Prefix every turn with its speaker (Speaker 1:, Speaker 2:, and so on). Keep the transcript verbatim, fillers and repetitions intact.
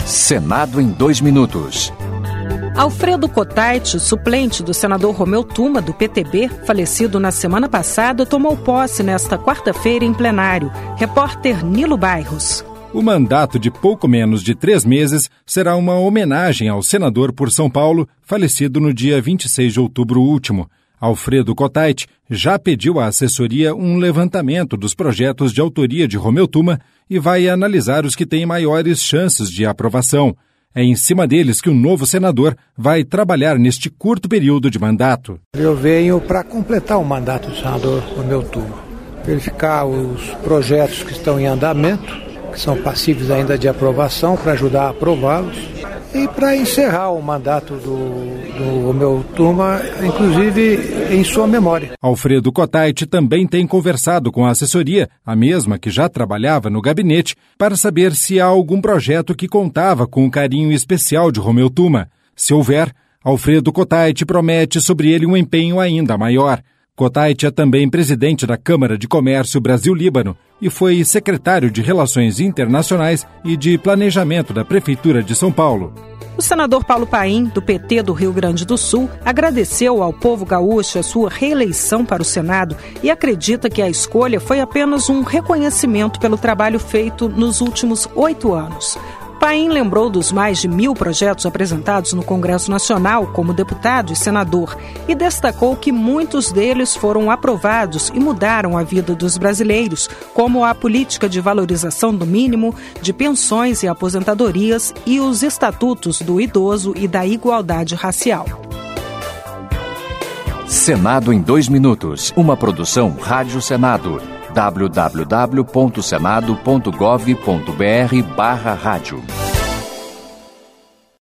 Speaker 1: Senado em dois minutos.
Speaker 2: Alfredo Kotait, suplente do senador Romeu Tuma, do P T B, falecido na semana passada, tomou posse nesta quarta-feira em plenário. Repórter Nilo Bairros.
Speaker 3: O mandato de pouco menos de três meses será uma homenagem ao senador por São Paulo, falecido no dia vinte e seis de outubro último. Alfredo Kotait já pediu à assessoria um levantamento dos projetos de autoria de Romeu Tuma e vai analisar os que têm maiores chances de aprovação. É em cima deles que o novo senador vai trabalhar neste curto período de mandato.
Speaker 4: Eu venho para completar o mandato do senador Romeu Tuma, verificar os projetos que estão em andamento, que são passíveis ainda de aprovação, para ajudar a aprová-los, e para encerrar o mandato do, do Romeu Tuma, inclusive em sua memória.
Speaker 3: Alfredo Kotait também tem conversado com a assessoria, a mesma que já trabalhava no gabinete, para saber se há algum projeto que contava com o carinho especial de Romeu Tuma. Se houver, Alfredo Kotait promete sobre ele um empenho ainda maior. Kotait é também presidente da Câmara de Comércio Brasil-Líbano e foi secretário de Relações Internacionais e de Planejamento da Prefeitura de São Paulo.
Speaker 2: O senador Paulo Paim, do P T do Rio Grande do Sul, agradeceu ao povo gaúcho a sua reeleição para o Senado e acredita que a escolha foi apenas um reconhecimento pelo trabalho feito nos últimos oito anos. Paim lembrou dos mais de mil projetos apresentados no Congresso Nacional como deputado e senador e destacou que muitos deles foram aprovados e mudaram a vida dos brasileiros, como a política de valorização do mínimo, de pensões e aposentadorias e os estatutos do idoso e da igualdade racial.
Speaker 1: Senado em dois minutos, uma produção Rádio Senado. w w w ponto senado ponto gov ponto b r barra rádio